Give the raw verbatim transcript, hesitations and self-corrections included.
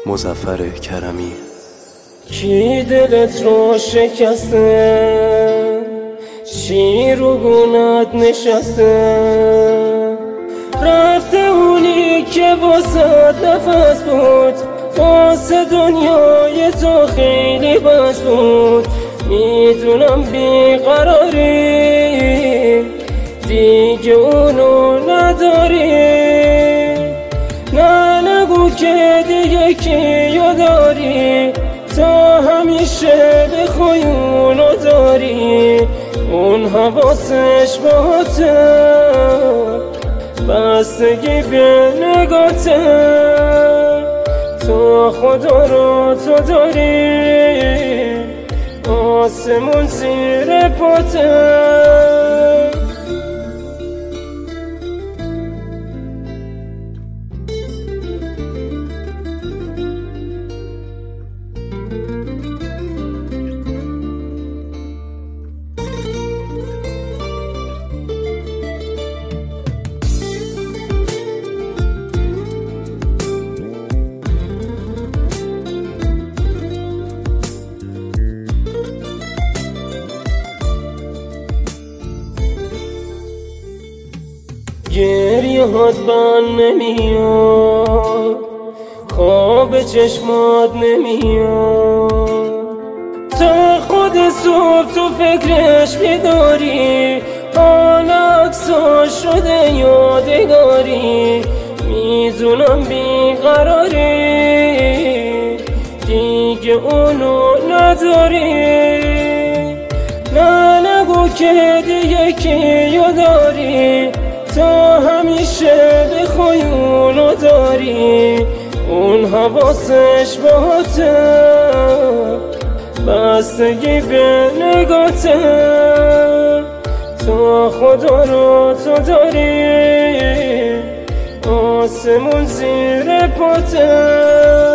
مظفر کرمی. کی دلت رو شکسته، چی رو گونت نشسته؟ رفته اونی که واسه نفس بود، واسه دنیای تو خیلی بس بود. میدونم بیقراری دیگه اونو نداری، نه نگو که دیگه کیو داری، تا همیشه بخوای اونو داری. اون حواسش باته، بستگی به نگاته، تو خدا رو تو داری، آسمون زیر پاته. گریه هات بند نمیاد، خواب چشمات نمیاد، تا خود صبح تو فکرش بیداری، حال عکسا شده یادگاری. میدونم بیقراری دیگه اونو نداری، نه نگو که دیگه کیو داری، تا همیشه بخوای اونو داری. اون حواسش باته، بستگی به نگاته، تو خدا رو تو داری، آسمون زیر پاته.